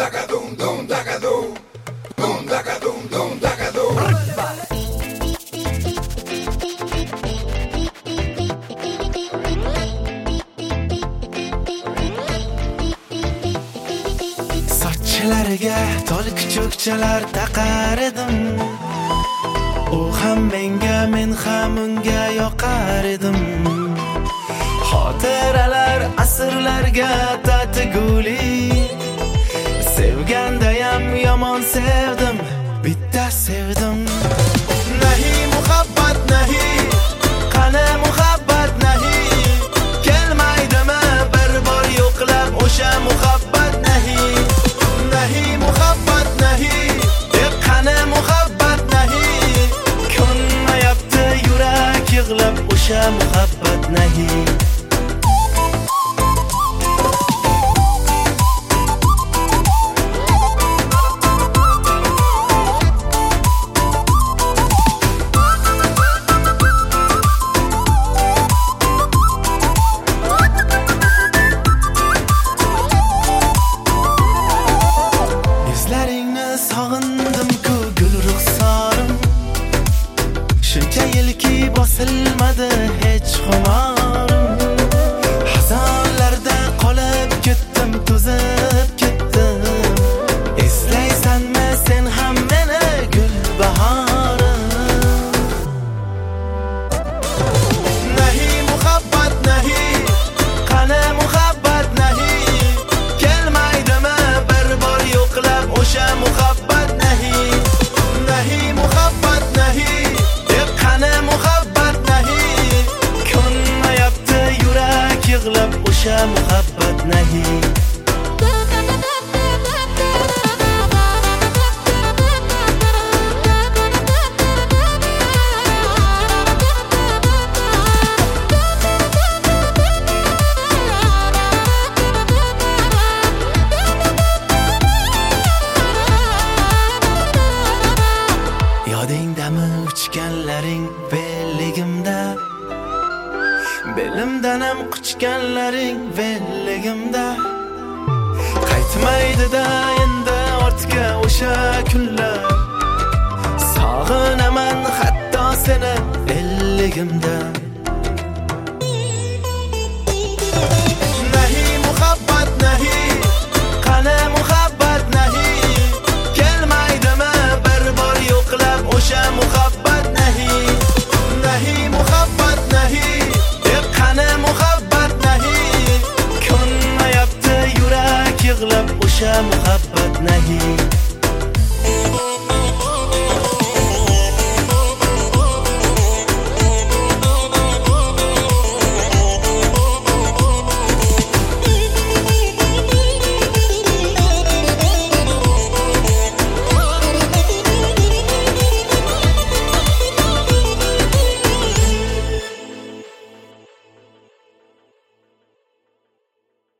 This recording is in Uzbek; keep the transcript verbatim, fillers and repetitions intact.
Sochlarga to'liq cho'kchalar taqar edim. U ham menga, men ham unga yoqar edim. Xotiralar asrlarga tatguli. Sevgandayam yomon sevdim, bitta sevdim. Nahi muhabbat nahi, qani muhabbat nahi. Kelmaydimi bir bor yo'qlab o'sha muhabbat nahi. Nahi muhabbat nahi, qani muhabbat nahi. Ko'nmayapti yurak yig'lab o'sha muhabbat nahi. Sog'indim-ku gul ruxsorim. Shuncha yilki bosilmadi hech xumorim. Hazonlarda qolib ketdim, to'zib ketdim. Eslaysanmi sen ham meni gul bahorim? Nahi muhabbat nahi, qani muhabbat nahi. Kelmaydimi bir bor yo'qlab o'sha muhabbat nahi. Nahi muhabbat nahi, qani muhabbat nahi. Ko'nmayapti yurak yig'lab o'sha muhabbat nahi. Yodingdami uchganlaring belligimda? Belimdanam quchganlaring belligimda. Qaytmaydi-da endi ortga o'sha kunlar. Sog'inaman hatto seni elligimda. Nahi muhabbat nahi, qani muhabbat nahi. Kelmaydimi bir bor yo'qlab o'sha muhabbat nahi. Nahi muhabbat nahi, qani muhabbat nahi. Ko'nmayapti yurak yig'lab o'sha muhabbat nahi.